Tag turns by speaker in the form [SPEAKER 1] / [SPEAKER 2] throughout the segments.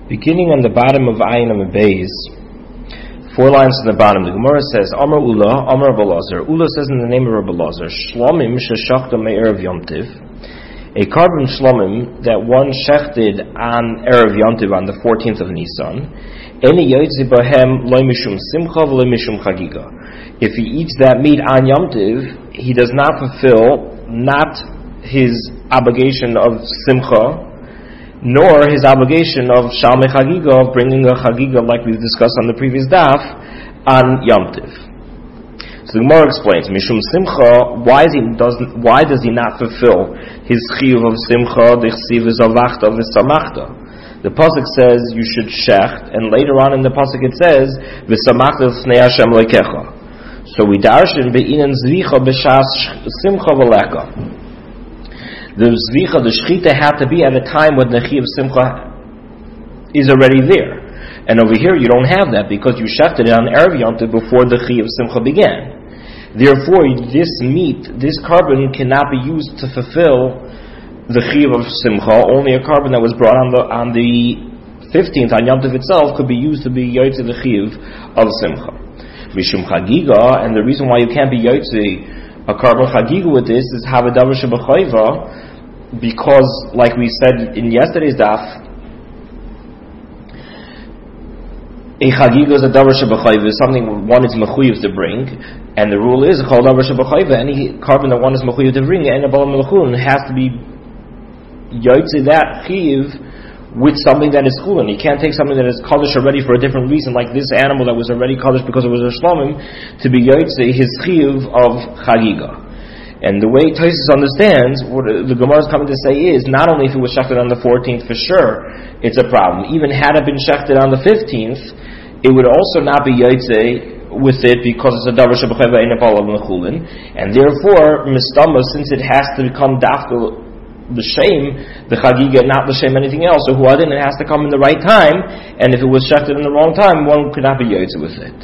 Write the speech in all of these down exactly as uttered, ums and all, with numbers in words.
[SPEAKER 1] Beginning on the bottom of Ayin and Beis, four lines from the bottom, the Gemara says, Amar Ula, Amar Rabelazar. Ula says in the name of Rabelazar, Shlomim sheshachta me'erev Yom Tiv. A carbon shlomim that one shechted on Erev Yom Tiv on the fourteenth of Nisan. Eni yotzi bahem loy mishum simcha v'loy mishum chagiga. If he eats that meat on Yom Tiv, he does not fulfill not his obligation of simcha, nor his obligation of Shalmei Chagiga, of bringing a Chagiga, like we've discussed on the previous daf, on Yom Tiv. So the Gemara explains, Mishum Simcha, why, is he, doesn't, why does he not fulfill his chiyuv of Simcha, the chsiv is avachta v'samachta? The pasuk says you should shecht, and later on in the pasuk it says, v'samachta l'fnei Hashem loikecha. So we darshan be'inan zvicha b'shas simcha v'leka. The zvicha, the shechita, had to be at a time when the chi of simcha is already there. And over here you don't have that because you shechted it on Erev Yom Tov before the chi of simcha began. Therefore, this meat, this carbon cannot be used to fulfill the chi of simcha. Only a carbon that was brought on the on the fifteenth, on Yom Tov itself, could be used to be yotze the chi of simcha. Mishum chagiga, and the reason why you can't be yotze a carbon chagiga with this is have a davar shebachayva, because, like we said in yesterday's daf, a chagiga is a davar shebachayva, is something one is mechuyev to bring, and the rule is called davar shebachayva. Any carbon that one is mechuyev to bring, and a bala melachun has to be yotze that chiv with something that is chulin. You can't take something that is kaddish already for a different reason, like this animal that was already kaddish because it was a shlomim, to be yotze his chiv of chagiga. And the way Tosfos understands, what the Gemara is coming to say is, not only if it was shechted on the fourteenth for sure, it's a problem. Even had it been shechted on the fifteenth, it would also not be yotze with it because it's a davar shebachayva ein apal al mechulin. And therefore, mistama, since it has to become dafka the shame, the chagiga, not the shame anything else, so huadin, it has to come in the right time, and if it was shechted in the wrong time, one could not be yotze with it.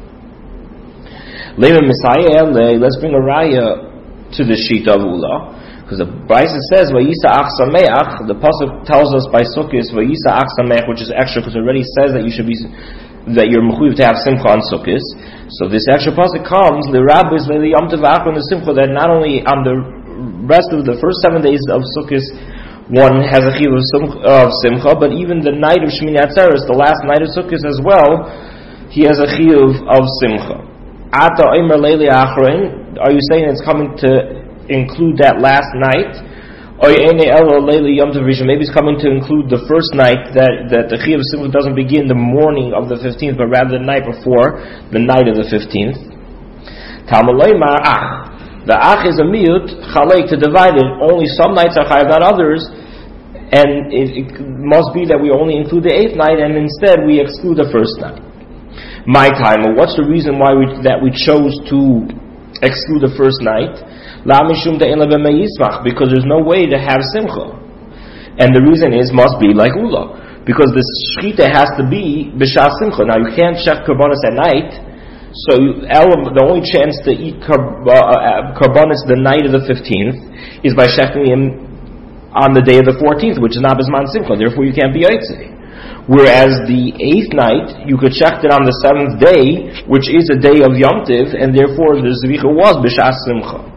[SPEAKER 1] Let's bring a raya to the sheet of Ula, because the Brisa says Vayisa ach sameach. The pasuk tells us by Sukkos Vayisa ach sameach, which is extra because it already says that you should be that you're mechuyev to have simcha on Sukkos. So this extra pasuk comes the rabbis the Yom Tov achron the simcha, that not only on the rest of the first seven days of Sukkot one has a chiyuv of simcha, but even the night of Shmini Atzeres, the last night of Sukkot as well, he has a chiyuv of simcha. Ata omer leili achron, are you saying it's coming to include that last night? Or ene elo leili yom tov rishon, maybe it's coming to include the first night, that, that the chiyuv of simcha doesn't begin the morning of the fifteenth, but rather the night before, the night of the fifteenth. Talmud loymar ach. The ach is a miyut, chalek, to divide it. Only some nights are chayav, not others. And it, it must be that we only include the eighth night, and instead we exclude the first night. My time, well, what's the reason why we, that we chose to exclude the first night? La mishum de'en lebe me'yismach, because there's no way to have simcha. And the reason is, must be like Ula, because the shechita has to be b'shas simcha. Now you can't shech karbanos at night, so the only chance to eat karbanos the night of the fifteenth is by shechting him on the day of the fourteenth, which is not bisman simcha. Therefore, you can't be yotze. Whereas the eighth night, you could shecht it on the seventh day, which is a day of Yom Tiv, and therefore the zvicha was b'shas simcha.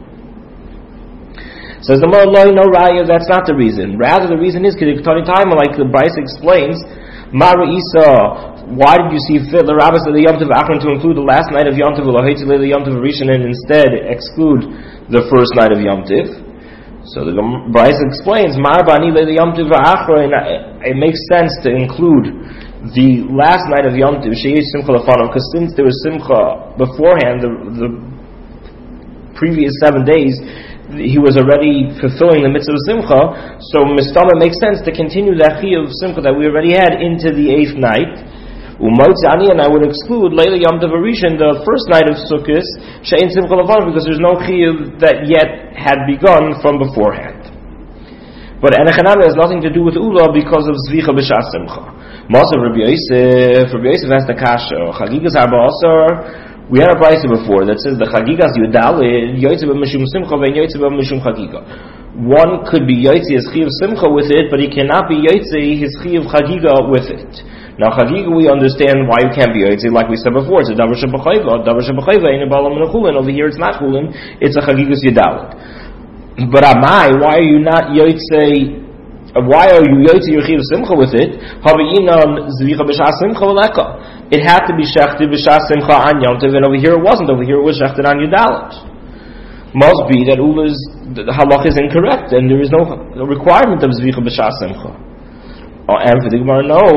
[SPEAKER 1] Says the Mullah, no raya, that's not the reason. Rather, the reason is because like the Brisa explains, Mara Isa. Why did you see fit the rabbis of the Yom Tov Achron to include the last night of Yom Tov, the Yom Tov Rishon, and instead exclude the first night of Yom Tov? So the Brisa explains, Marbani the Yom Tov Achron. It makes sense to include the last night of Yom Tov, Sheish Simcha Lefanov, because since there was Simcha beforehand, the, the previous seven days, he was already fulfilling the mitzvah of Simcha. So Mistama makes sense to continue that chiyuv of Simcha that we already had into the eighth night. And I would exclude Leila Yom Tov Rishon, the first night of Sukkot, Shein Simcha Levan, because there's no chiyuv that yet had begun from beforehand. But Enechanami has nothing to do with Ula because of Zvicha B'Shas Simcha. Masa Rabbi Yosef, Rabbi Yosef has the kasha, Chagigas Arba Asar. We had a Brisa before that says the Chagigas Yudal Yotze B'Mishum Simcha Ve'Yotze B'Mishum Chagiga. one could be yotzi his chi of simcha with it, but he cannot be yotzi his chi of chagiga with it. Now chagiga we understand why you can't be yotzi, like we said before. It's a davar shebachayva, davar shebachayva ain't a balam and a chulin. Over here it's not chulin, it's a chagigas yadalit. But amai, why are you not yotzi? Why are you yotzi your chi of simcha with it? Havi'inan zvicha b'shas simcha v'leka. It had to be shechted b'shas simcha an yontiv, and over here it wasn't. Over here it was shechted on yadalit. Must be that Ula's the halach is incorrect, and there is no requirement of zvicha b'shas simcha. And for the Gemara, no.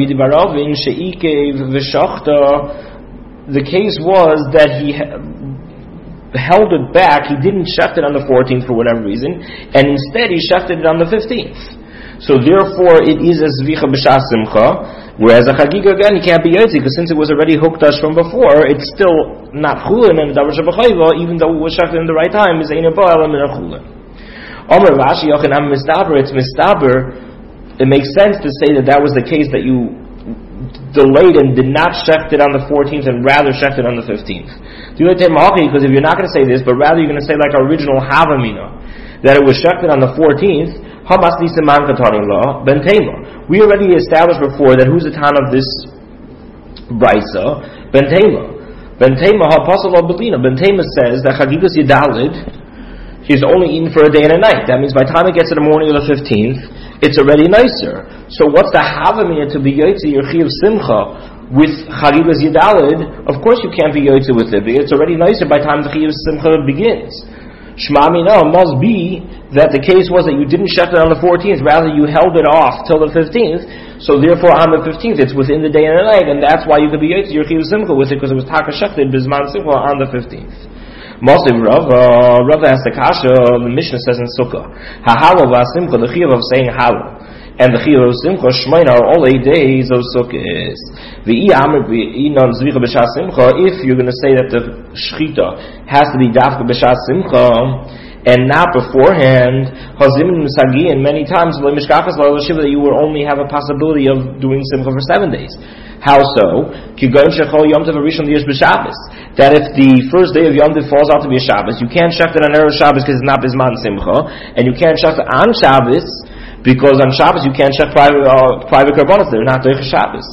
[SPEAKER 1] The case was that he held it back. He didn't shecht it on the fourteenth for whatever reason, and instead he shechted it on the fifteenth. So therefore, it is a zvicha b'shas simcha. Whereas a chagiga again, he can't be yotzi because since it was already hooked us from before, it's still not chulin and davar shebachayva, even though it was shechted in the right time, is ein ba'al min chulin. Omer Rashi Yochanan mistaber, it's mistaber. It makes sense to say that that was the case that you delayed and did not shecht it on the fourteenth and rather shecht it on the fifteenth. Because if you're not going to say this, but rather you're going to say like our original havamina, that it was shechted on the fourteenth. We already established before that who's the tan of this brisa? Ben Tema. Ben Tema ha-pasal al-Belina. Ben Tema says that Chagigas Yidalid is only eaten for a day and a night. That means by the time it gets to the morning of the fifteenth, it's already nicer. So what's the havamina to be yotzi your chi of simcha with Chagigas Yidalid? Of course you can't be yotzi with it, because it's already nicer by the time the chi of simcha begins. Shema Mina must be that the case was that you didn't shecht it on the fourteenth, rather you held it off till the fifteenth, so therefore on the fifteenth it's within the day and the night, and that's why you could be yotzi your chi of simcha with it, because it was taka shechted bizman simcha on the fifteenth. Mostly Rava, Rava has the kasha, the Mishnah says in Sukkah, ha'halal v'asimcha, the chi of saying halal, and the chi of simcha, shmein are all eight days of Sukkahs. If you're going to say that the shchita has to be dafka b'shas simcha and not beforehand, hazimin misagi, and many times that you will only have a possibility of doing simcha for seven days. How so? That if the first day of Yom Tov falls out to be a Shabbos, you can't shecht it on Erev Shabbos because it's not bisman simcha, and you can't shecht it on Shabbos because on Shabbos you can't shecht private uh, private karbonos. They're not doich Shabbos.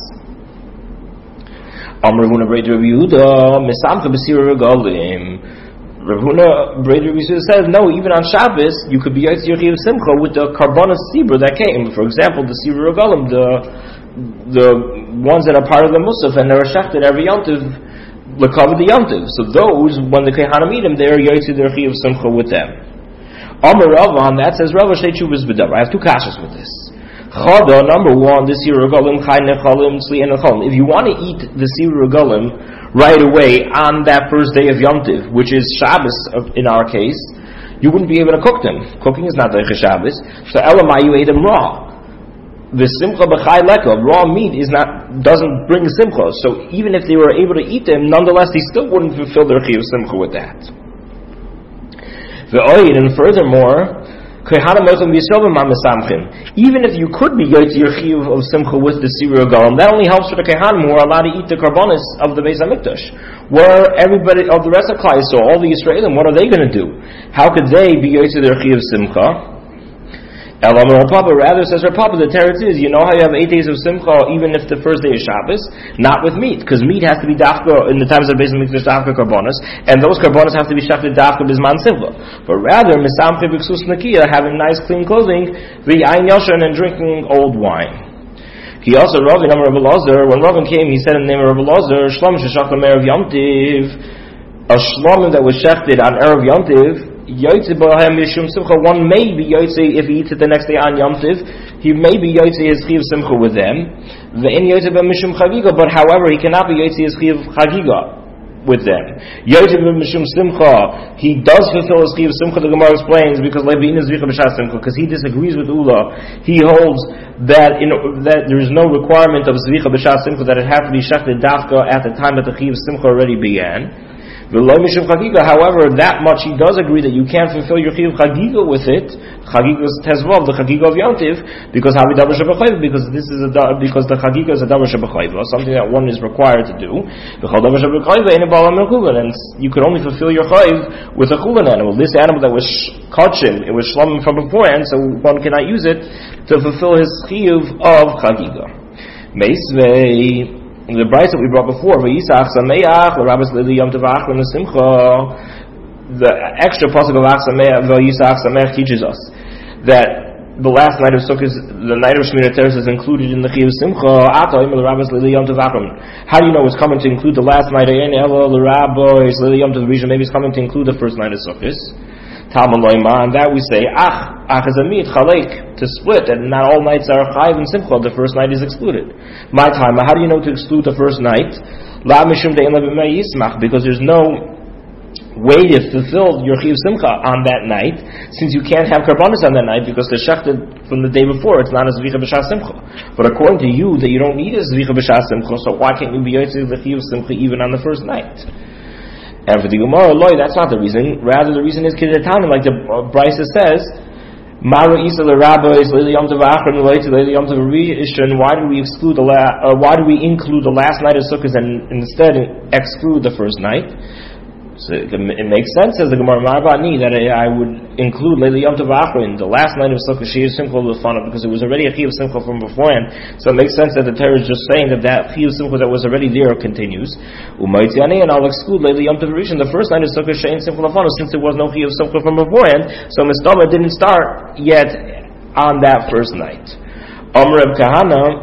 [SPEAKER 1] Amar Ravuna Breder Rabbi Yehuda Mesamcha B'Sira Regalim. Ravuna Breder Rabbi Yehuda says no, even on Shabbos you could be yotzi your chi of simcha with the karbonos sibra that came. For example, the Sira Regalim, the the ones that are part of the Musaf and they're shechted every Yom Tov, l'kavod the Yom Tov. So those, when the Kehanim eat them, they're yotzi their chi of simcha with them. Amar Rava on that says Rava shtei tshuvas b'davar. I have two kashas with this. Chada, number one, the Sira Regalim chay nechalim tzli en nechalim. If you want to eat the Sira Regalim right away on that first day of Yom Tov, which is Shabbos in our case, you wouldn't be able to cook them. Cooking is not like a Shabbos. So elamai, you ate them raw. The simcha b'chai leka, raw meat is not doesn't bring simcha. So even if they were able to eat them, nonetheless they still wouldn't fulfill their chi of simcha with that. And furthermore, even if you could be yotzi your chi of simcha with the Sira Regalim, that only helps for the kehanim who are allowed to eat the karbonis of the Beis Hamikdash. Where everybody of the rest of Klal Yisrael, all the Yisraelim, what are they going to do? How could they be yotzi their chi of simcha? Elam or Papa, rather says her Papa, the teretz is, you know how you have eight days of simcha even if the first day is Shabbos? Not with meat, because meat has to be dafka in the times of Beis Hamikdash dafka karbonos, and those karbonos have to be shafted dafka bisman simcha. But rather, misamche b'ksus nakiya, having nice clean clothing, v'yayin yoshan, and drinking old wine. He also, Rav, in Rabbi Elazar, when Rav came, he said in the name of Rabbi Elazar, Shlom sheshachtam erev Yom Tiv, a shlomim that was shechted on erev Yom Tiv, one may be yotzi if he eats it the next day on Yom Tiv. He may be yotzi his chi of simcha with them. But however, he cannot be yotzi his chi of chagiga with them. Yotzi mishum simcha, he does fulfill his chi of simcha. The Gemara explains because because he disagrees with Ula. He holds that in, that there is no requirement of zvicha b'shas simcha, that it has to be shechted dafka at the time that the chi of simcha already began. However, that much he does agree that you can't fulfill your chiyuv chagiga with it. Chagiga is tezvav, the chagiga of yontiv, because havi davar shebechayv, because this is a because the chagiga is a davar shebechayv, something that one is required to do. And you can only fulfill your chayv with a chulin animal. This animal that was kachim, it was shlomim from beforehand, so one cannot use it to fulfill his chiyuv of chagiga. Meisvei. The brayso that we brought before, the extra pasuk of Ach Sameach teaches us that the last night of Sukkot, the night of Shmini Atzeres, is included in the Chiyuv Simcha. How do you know it's coming to include the last night? Maybe it's coming to include the first night of Sukkot. And that we say, ach, ach is a meat, chalek, to split, and not all nights are chayv and simcha, the first night is excluded. My time, how do you know to exclude the first night? Because there's no way to fulfill your chiyuv simcha on that night, since you can't have karbanis on that night, because the shechted from the day before, it's not a zvicha b'shas simcha. But according to you, that you don't need a zvicha b'shas simcha, so why can't you be yotzei the chiyuv simcha even on the first night? And for the Gemara, loy, that's not the reason. Rather, the reason is Kidetana, like the uh, Brisa says, Mara Isa the Rabbis, Leili Yom Tov Achron, Leili Yom Tov Rishon. Why do we exclude the la- uh, Why do we include the last night of Sukkot and instead exclude the first night? So it, it makes sense, as the Gemara Marbani, that I would include Leili Yom Tov Achron, the last night of Sukkot, Shiyuv Simcha L'Fanav, because it was already a Chiyuv Simcha from beforehand. So it makes sense that the Torah is just saying that that Chiyuv Simcha that was already there continues. Umaytiani, and I'll exclude Leili Yom Tov Rishon, the first night of Sukkot, Shein Simcha L'Fanav, since there was no Chiyuv Simcha from beforehand. So Mistama didn't start yet on that first night. Amr Reb Kahana,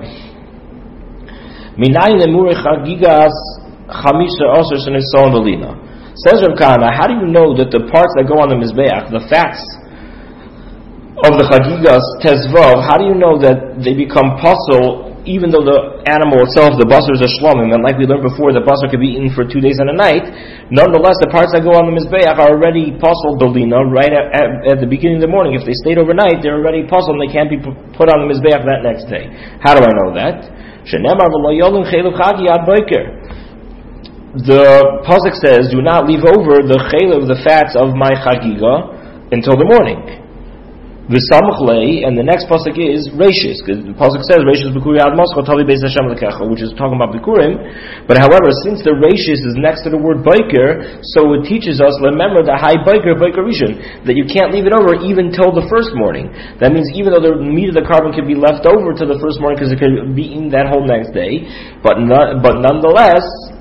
[SPEAKER 1] Minayin Emurei Chagigas Chamisha Osher Shenitzon Velina. Says Reb Kahana, how do you know that the parts that go on the Mizbeach, the fats of the Chagigas Tezvav, how do you know that they become pasul even though the animal itself, the basar is a shlomim, and like we learned before, the basar can be eaten for two days and a night? Nonetheless, the parts that go on the Mizbeach are already pasul dolina right at, at, at the beginning of the morning. If they stayed overnight, they're already pasul and they can't be put on the Mizbeach that next day. How do I know that? Shenemar v'lo yolin chelu chagi ad boker. The pasuk says, "Do not leave over the chaylev, the fats of my chagiga, until the morning." V'samachlei, and the next pasuk is reishis, because the pasuk says reishis b'kuri ad moscha tali beis Hashem lekecha, which is talking about bikurim. But however, since the reishis is next to the word biker, so it teaches us, remember the high biker biker rishon, that you can't leave it over even till the first morning. That means even though the meat of the carbon can be left over to the first morning because it can be eaten that whole next day, but not, but nonetheless,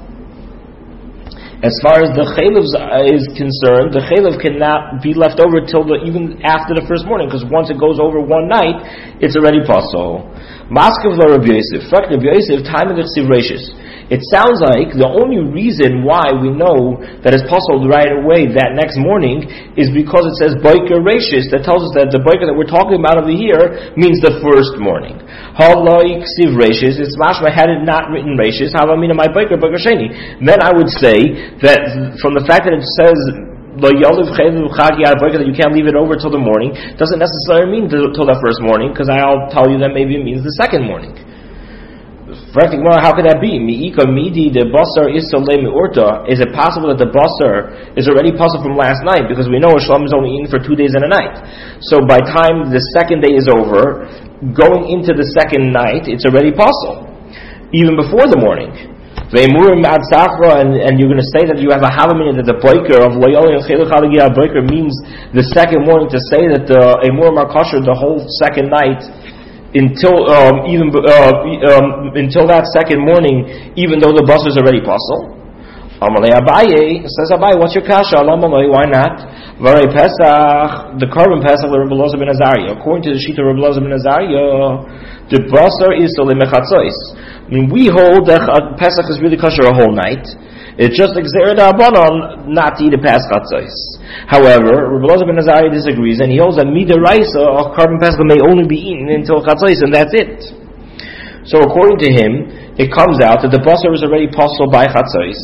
[SPEAKER 1] as far as the chaylev is concerned, the chaylev cannot be left over till the, even after the first morning, because once it goes over one night, it's already pasul. Maskav la Rabbi Yosef, Fak Rabbi Yosef, time of the chsiv reishis. It sounds like the only reason why we know that it's pasul right away that next morning is because it says biker reishis, that tells us that the biker that we're talking about over here means the first morning. Haloi chsiv reishis, it's mashma, had it not written reishis, havamina my biker biker sheni. Then I would say that from the fact that it says that you can't leave it over till the morning, doesn't necessarily mean till the first morning, because I'll tell you that maybe it means the second morning. How could that be? The basar is Is it possible that the basar is already pasul from last night? Because we know a shlom is only eaten for two days and a night. So by time the second day is over, going into the second night, it's already pasul, even before the morning. And, and you're going to say that you have a havamina that the biker of loyoli and chelu chalagi biker means the second morning, to say that the emur mar kosher the whole second night until um, even uh, um, until that second morning, even though the basar is already pasul. Amalei Abaye says, Abaye, what's your kasha? Amalei, why not? Varei Pesach, the carbon Pesach of Rabbi Elazar ben Azariah. According to the sheet of Rabbi Elazar ben Azariah, the basar is solei mechatzois. I mean, we hold that Pesach is really kosher a whole night. It's just exered abanon not to eat a past chatzos. However, Rabbi Elazar ben Azariah disagrees, and he holds that midaraisa of carbon Pesach may only be eaten until chatzos, and that's it. So according to him, it comes out that the basar is already pasul by chatzos.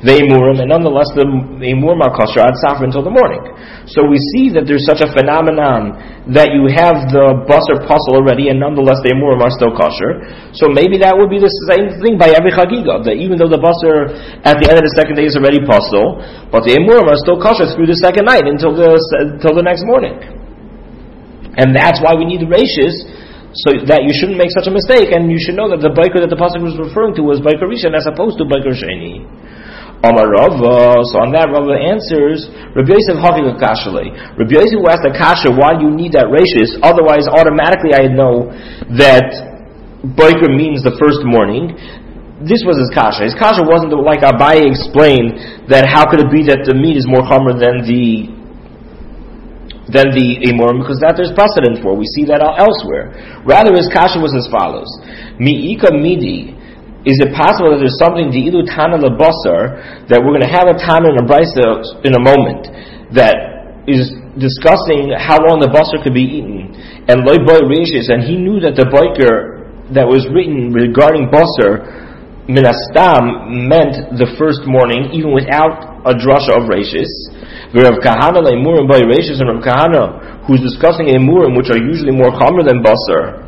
[SPEAKER 1] the emurim, and nonetheless the emurim are kosher ad safra until the morning. So we see that there's such a phenomenon that you have the basar pasul already, and nonetheless the emurim are still kosher. So maybe that would be the same thing by every chagiga, that even though the basar at the end of the second day is already pasul, but the emurim are still kosher through the second night until the until the next morning. And that's why we need the reishis, so that you shouldn't make such a mistake, and you should know that the biker that the pasuk was referring to was biker rishon as opposed to biker sheni. Amar Rava, so on that Rava answers, Rabbi Yosef Hafik Kashalei. Rabbi Yosef who asked the kasha, why do you need that reishis? Otherwise, automatically I know that biker means the first morning. This was his kasha. His kasha wasn't like Abaye explained, that how could it be that the meat is more chomer than the than the emurim, because that there's precedent for. We see that elsewhere. Rather, his kasha was as follows: Mi'ika midi. Is it possible that there's something di'ilu tana lebasar, that we're going to have a tana in a brisa in a moment that is discussing how long the basar could be eaten, and loy boy reishis, and he knew that the biker that was written regarding basar minastam meant the first morning, even without a drasha of reishis. Rav Kahana le'emurim by reishis, and Rav Kahana, who's discussing emurim, which are usually more chomer than basar,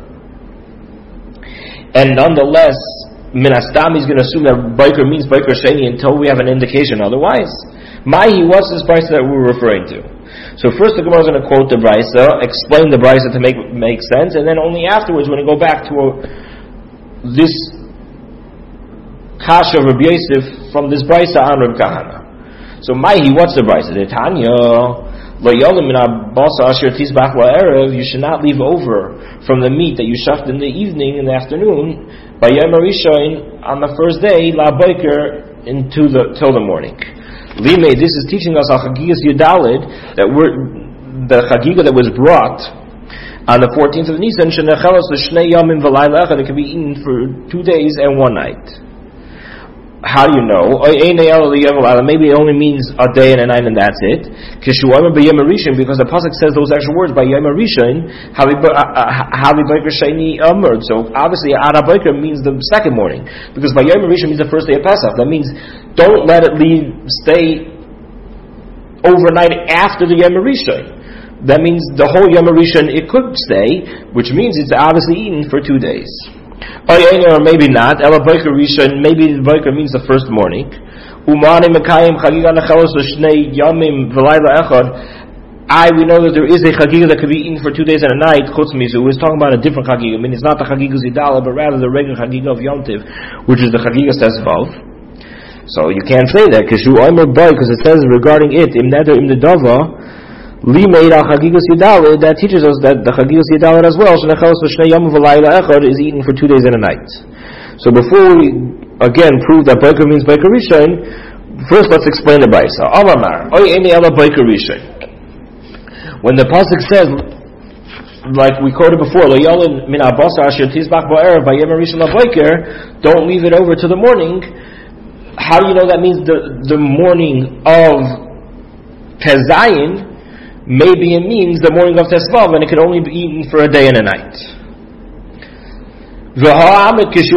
[SPEAKER 1] and nonetheless, minastam is going to assume that biker means biker sheni until we have an indication otherwise. Mahi, what's this brisa that we're referring to? So first the Gemara is going to quote the brisa, explain the brisa to make make sense, and then only afterwards we're going to go back to a, this kasha of Rabbi Yosef from this brisa on Rav Kahana. So, Maihi, what's the brisa? The Tanya, you should not leave over from the meat that you shucked in the evening, in the afternoon, by Yom Rishon, on the first day, la boiker, into the till the morning. Lime, this is teaching us al Chagigas Yudalid, that we're the Chagiga that was brought on the fourteenth of Nisan, shenechelos l'shnei yamim v'layla echad, it can be eaten for two days and one night. How do you know? Maybe it only means a day and a night and that's it. Because the pasuk says those extra words by Yom Rishon, Havi Biker Sheni Amr. So obviously Ara Biker means the second morning, because by Yom Rishon means the first day of Pesach. That means don't let it leave stay overnight after the Yom Rishon. That means the whole Yom Rishon it could stay, which means it's obviously eaten for two days. Or maybe not. Ela Boiker Rishon, maybe the Boiker means the first morning. Umani Mekayim Chagiga Nechelos L'Shnei Yamim V'Layla Echad. I, we know that there is a Chagiga that could be eaten for two days and a night. Chutz Mizu is talking about a different Chagiga. I mean, it's not the Chagiga Zidala, but rather the regular Chagiga of Yom Tiv, which is the Chagiga Tesvav. So you can't say that, because it says regarding it, Im Neder Im Nedava, that teaches us that the Chagigas Yidalid as well is eaten for two days and a night. So before we again prove that Biker means Biker Rishon, first let's explain the Brisa. Amar, oy eni ela Biker Rishon. When the pasuk says, like we quoted before, lo yolin min abasar asher tizbach ba'erev vayem rishon laBiker, don't leave it over to the morning. How do you know that means the the morning of Tezayin? Maybe it means the morning of Tesvav, and it can only be eaten for a day and a night. How could you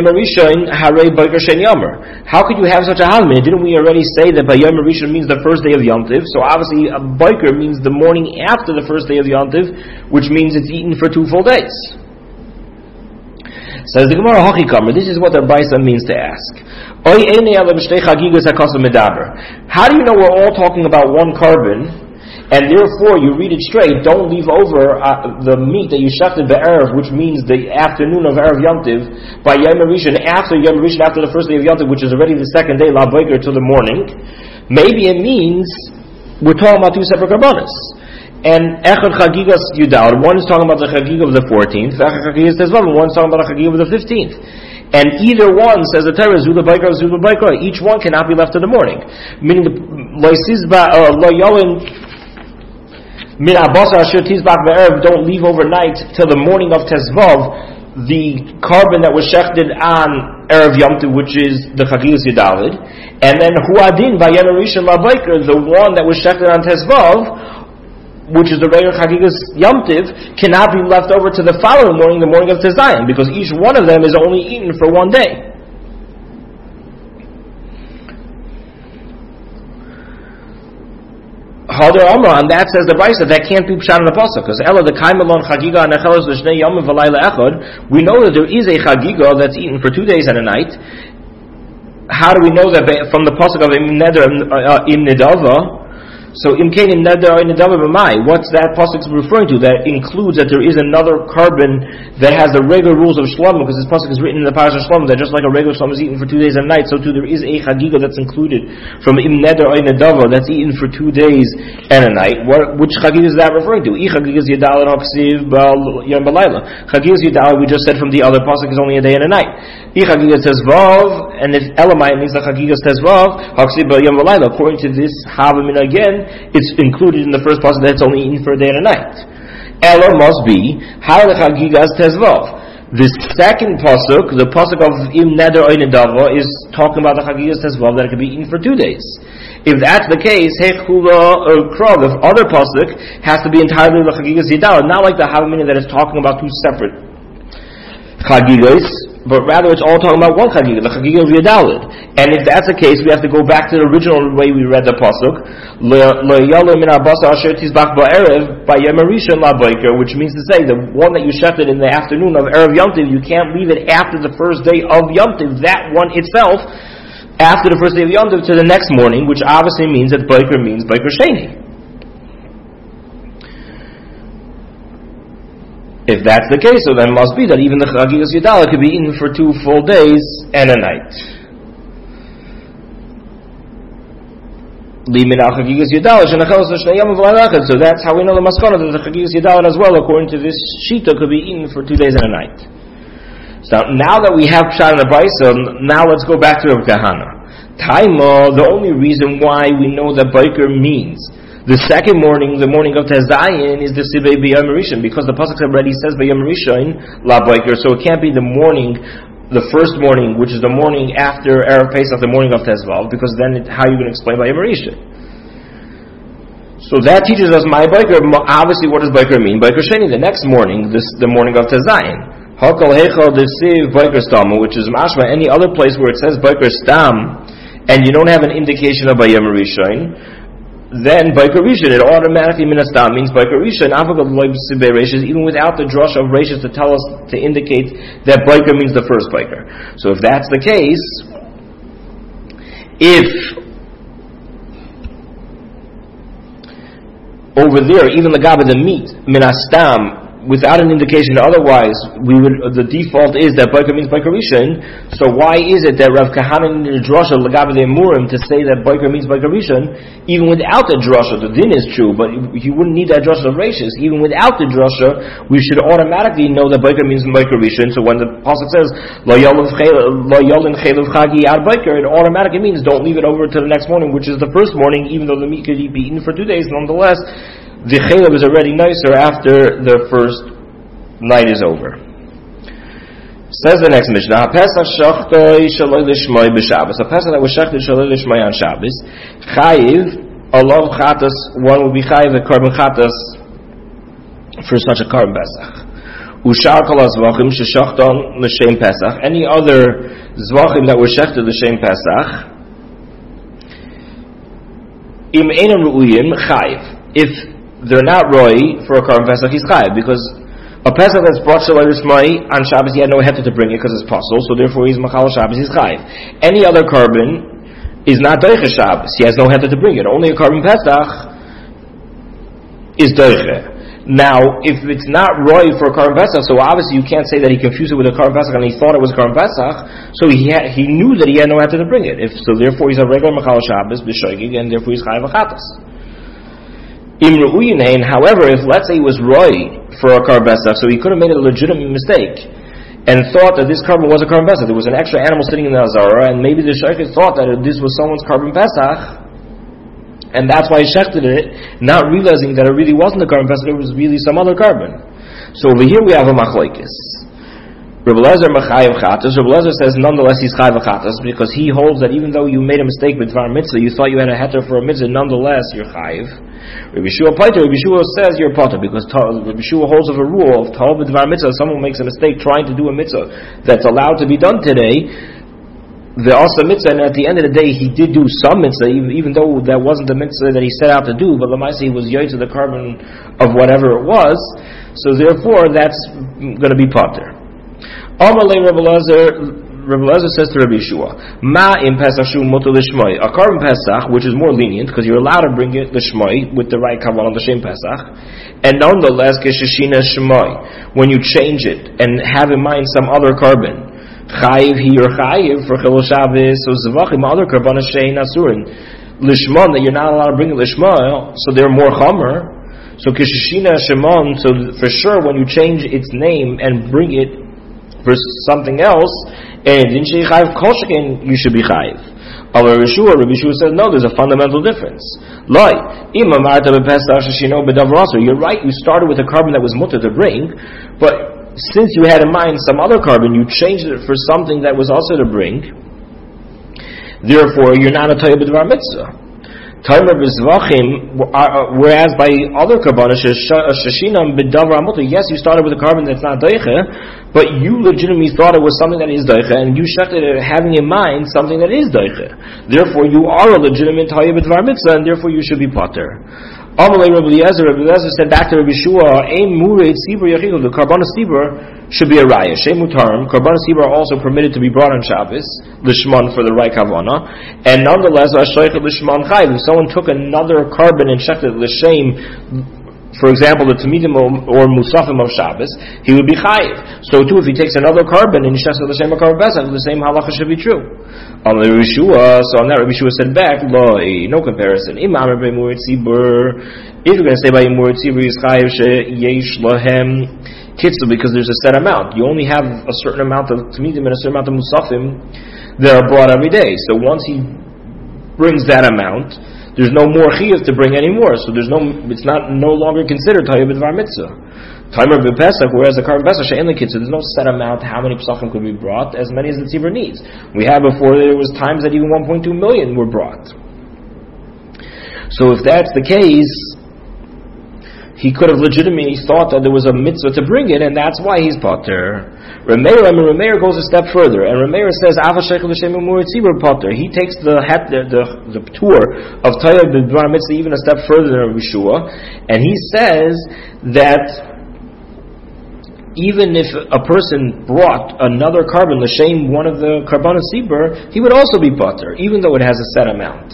[SPEAKER 1] have such a halmid? Didn't we already say that by Yom Rishon means the first day of Yom Tiv? So obviously a biker means the morning after the first day of Yom Tiv, which means it's eaten for two full days. Says the Gemara, this is what the Brisa means to ask. How do you know we're all talking about one carbon? And therefore, you read it straight. Don't leave over uh, the meat that you shechted be'erev, which means the afternoon of erev Yom Tiv, by Yom Rishon, after Yom Rishon, after the first day of Yom Tiv, which is already the second day, la boiker, till the morning. Maybe it means we're talking about two separate karbanos. And echad chagigas yudal, one is talking about the chagig of the fourteenth, echad chagigas tezvav, and one is talking about the chagig of the fifteenth. And either one says the Torah zula boiker, zula boiker. Each one cannot be left to the morning. Meaning the loisizba or lo yolin. Min abasar asher tizbach be'erev, don't leave overnight till the morning of Tezvav, the carbon that was shechted on erev Yom Tov, which is the Chagigas Yidalid, and then huadin by Yom Rishon laBiker, the one that was shechted on Tezvav, which is the regular Chagigas Yom Tov, cannot be left over to the following morning, the morning of Tezayin, because each one of them is only eaten for one day. Hadar Amra, and that says the Brisa, that can't be pshat in the pasuk, because Ella the Kaimalon Chagiga and Echelos L'Shnei Yomim V'Layla Echad. We know that there is a Chagiga that's eaten for two days and a night. How do we know that from the pasuk of Im Neder Im Nidava? So Im Kain Im Neder Im Nidava B'Mai. What's that pasuk referring to? That includes that there is another carbon that has the regular rules of Shlomo, because this pasuk is written in the parasha of Shlomo that just like a regular Shlomo is eaten for two days and a night, so too there is a Chagiga that's included from Im Neder Im Nidava that's eaten for two days and a night. What, which Chagiga is that referring to? I Chagiga is Yadal and Haksiv Yom Balayla. Chagiga is Yadal, we just said from the other pasuk, is only a day and a night. I Chagiga says Vav, and if Elamai means the Chagiga says Vav, Haksiv Yom Balayla. According to this Havamina again, it's included in the first pasuk that it's only eaten for a day and a night. Ela must be how the Chagiga says Vav. The second pasuk, the pasuk of Im Neder Oy Nedava, is talking about the Chagiga says Vav that it can be eaten for two days. If that's the case, Hechula or Krav, the other pasuk has to be entirely the Chagiga Yidal, not like the Havamina that is talking about two separate Chagigas, but rather it's all talking about one Chagiga, the Chagiga of Yadalid. And if that's the case, we have to go back to the original way we read the pasuk, which means to say the one that you shechted in the afternoon of Erev Yom Tov, you can't leave it after the first day of Yom Tov. That one itself, after the first day of Yom Tov to the next morning, which obviously means that Baiker means Baiker Sheni. If that's the case, so then it must be that even the Chagigas Yadala could be eaten for two full days and a night. So that's how we know the Maskana, that the Chagigas Yadala as well, according to this Shita, could be eaten for two days and a night. So now that we have Pshat and Abraisa, now let's go back to Rav Kahana. Taima, the only reason why we know that Baiker means the second morning, the morning of Tezayin, is the Sibei B'Yom Rishon, because the pasuk already says B'Yom Rishon La Baiker, so it can't be the morning, the first morning, which is the morning after Erev Pesach, the morning of Tezvav, because then it, how are you going to explain B'Yom Rishon? So that teaches us my Baiker. Obviously, what does Baiker mean? Baiker Sheni, the next morning, this the morning of Tezayin. Hakal Heichal Desiv Baiker Stam, which is mashma any other place where it says Baiker Stam, and you don't have an indication of B'Yom Rishon. Then Baiker Rishon, it automatically minastam means Baiker Rishon, even without the drush of Rishon to tell us, to indicate that Baiker means the first Baiker. So if that's the case, if over there, even the Gaba, the meat, minastam, without an indication otherwise, we would, the default is that Baiker means Baiker Rishon. So why is it that Rav Kahana needed a drasha l'gabe the Emurim to say that Baiker means Baiker Rishon? Even without the drasha, the din is true, but you wouldn't need that drasha of Rashis. Even without the drasha, we should automatically know that Baiker means Baiker Rishon. So when the pasuk says Lo yolin chaylev chagi ad Baiker, it automatically means don't leave it over to the next morning, which is the first morning, even though the meat could be eaten for two days. Nonetheless, the chaylev is already nicer after the first night is over. Says the next Mishnah, Pesach shachtoi shaloi lishmoi b'Shabbos. A Pesach that was shachted shaloi lishmoi on Shabbos, chayiv, alav chatas, one would be chayiv a carbon chatas for such a carbon Pesach. Ushar kol zvachim sheshachton l'shem Pesach. Any other zvachim that were shachted l'shem Pesach, im einam ru'uyim chayiv. If they're not roy for a carbon Pesach, he's chayiv, because a Pesach that's brought Shalai Rishmai on Shabbos, he had no heter to bring it because it's possible, so therefore he's Machal Shabbos, he's chayiv. Any other carbon is not Doiche Shabbos, he has no heter to bring it. Only a carbon Pesach is Doiche. Now, if it's not roy for a carbon Pesach, so obviously you can't say that he confused it with a carbon Pesach and he thought it was a carbon Pesach, so he had, he knew that he had no heter to bring it. If so, therefore he's a regular Machal Shabbos, B'Shoigig, and therefore he's chayiv Achatas. However, if let's say he was roy for a carbon Pesach, so he could have made a legitimate mistake and thought that this carbon was a carbon Pesach. There was an extra animal sitting in the Azara, and maybe the sheikhid thought that this was someone's carbon Pesach, and that's why he shechted it, not realizing that it really wasn't a carbon Pesach, it was really some other carbon. So over here we have a machlokes. Rebbe Lezer Mechayev Chatas. Rebbe Lezer says nonetheless he's Chayev Chatas because he holds that even though you made a mistake with Dvar Mitzvah, you thought you had a heter for a mitzvah, nonetheless you're Chayev. Rabbi Shua Paiter, Rabbi Shua says you're Pater because Rabbi Shua holds of a rule of Tal B'Dvar Mitzvah. Someone makes a mistake trying to do a mitzvah that's allowed to be done today, the also mitzvah, and at the end of the day, he did do some mitzvah, even, even though that wasn't the mitzvah that he set out to do, but Lamaisi he was yoy to the carbon of whatever it was, so therefore that's going to be pater. Amalei Rabbi Elazar, Rabbi Elazar says to Rabbi Yeshua, Ma in Pesach shu mutar l'shmoi, a carbon Pesach, which is more lenient, because you're allowed to bring it l'shmoi, with the right kavanah l'shem Pesach, and nonetheless, keshishina shmoi, when you change it, and have in mind some other carbon, chayiv he or chayiv for chilul Shabbos, so zavachim other karbanos shein asurin lishmon that you're not allowed to bring it lishma, so they're more chamer. So kishishina shemon, so for sure when you change its name and bring it for something else, and in shei chayiv kol sheken you should be chayiv. Rabbi Yeshua, Rabbi Yeshua says no, there's a fundamental difference. Loi im amarta bepesach sheshino bedavar aser. You're right, you started with a carbon that was mutter to bring, but since you had in mind some other carbon, you changed it for something that was also to bring. Therefore, you're not a Toya B'Dvar Mitzvah. Toya B'Zvachim, whereas by other karbanos, Shashinam B'Davar Amuta, yes, you started with a carbon that's not Deicha, but you legitimately thought it was something that is Deicha, and you shechted it having in mind something that is Deicha. Therefore, you are a legitimate Toya B'Dvar Mitzvah, and therefore you should be Pater. Amalei Rabbi Eliezer, Rabbi Eliezer said back to Rabbi Yeshua, Ein Murei Tzibur Yachilu, the Karbanos Tzibur should be a raya. Shem Mutarim, Karbanos Tzibur are also permitted to be brought on Shabbos, Lishman for the right Kavanah, and nonetheless, Ashaycha Lishman Chayiv. If someone took another carbon and checked it Lishem, for example, the Tamidim or Musafim of Shabbos, he would be Chayiv. So too, if he takes another carbon and he checks it Lishem Akar Pesach, the same halacha should be true. Um, so on that, Rabbi Yeshua said back, no comparison. If you're going to say by Imur Tzibur is Chayiv Yesh Lahem Kitzel, because there's a set amount. You only have a certain amount of Tamidim and a certain amount of Musafim that are brought every day. So once he brings that amount, there's no more Chiyuv to bring anymore. So there's no, it's not no longer considered Toya B'Dvar Mitzvah. Timer b'Pesach, whereas the carbon Pesach she'en lekitz, so there's no set amount how many pesachim could be brought, as many as the tzibur needs. We had before there was times that even one point two million were brought. So if that's the case, he could have legitimately thought that there was a mitzvah to bring it, and that's why he's pater. Rameir, I mean, Rameir goes a step further, and Rameir says, Ava Sheikhel L'Shem Umur Tzibur pater. He takes the the the, the tour of Toya B'Dvar Mitzvah even a step further than Rabbi Yeshua, and he says that even if a person brought another carbon, l'shem one of the karbanos tzibur, he would also be pater, even though it has a set amount.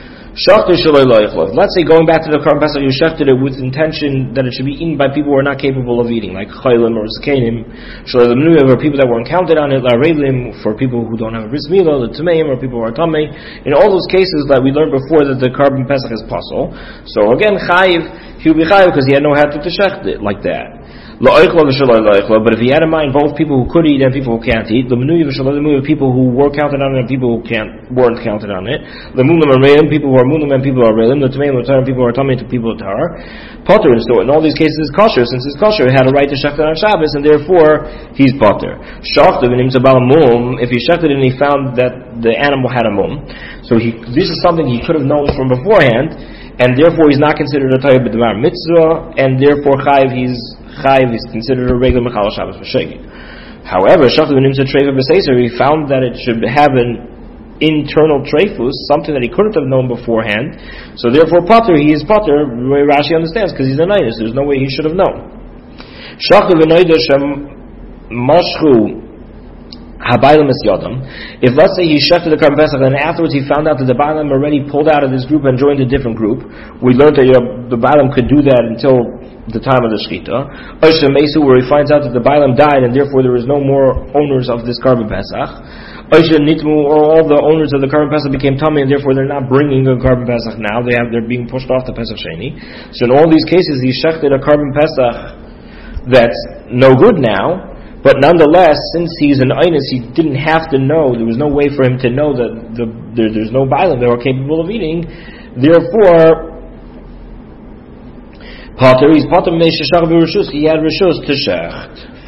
[SPEAKER 1] Let's say going back to the carbon pesach, you shechted it with intention that it should be eaten by people who are not capable of eating, like chaylim or zkenim, or people that weren't counted on it, la'reilim, for people who don't have a bris milah, the tameim, or people who are tamei. In all those cases that we learned before that the carbon pesach is pasul. So again, chayiv, he would be chayiv because he had no hat to shecht it like that. But if he had in mind both people who could eat and people who can't eat, the people who were counted on it and people who can't weren't counted on it, the people who are munim and people who are reilim, the tameim and people who are tamei to people who are potter. So in all these cases, it's kosher. Since it's kosher, he had a right to shecht it on Shabbos, and therefore he's potter. If he shechted it and he found that the animal had a mum, so he this is something he could have known from beforehand, and therefore he's not considered a Toya B'Dvar Mitzvah, and therefore chayiv he's Chayiv is considered a regular Mechal Shabbos V'Shegi. However, Shachtu V'Nimtza Treifa B'Seiser, he found that it should have an internal treifus, something that he couldn't have known beforehand. So therefore, Pater, he is Pater, the way Rashi understands, because he's a Nidus. There's no way he should have known. Shachtu V'Noida Shem Mashchu Habaylam Es Yodam. If let's say he shechted the Karban Pesach and afterwards he found out that the Bailam already pulled out of this group and joined a different group, we learned that you know, the Bailam could do that until the time of the Shechita. Oisha Mesu, where he finds out that the Bailam died and therefore there is no more owners of this Karban Pesach. Oisha Nitmu, or all the owners of the Karban Pesach became Tamei and therefore they're not bringing a Karban Pesach now. They have they're being pushed off the Pesach Sheni. So in all these cases he shechted a Karban Pesach that's no good now. But nonetheless, since he's an Einus, he didn't have to know. There was no way for him to know that the, there, there's no Bailam they were capable of eating. Therefore, Pater, he's Pater Meishashach v'Rishus. He had Rishus to shecht.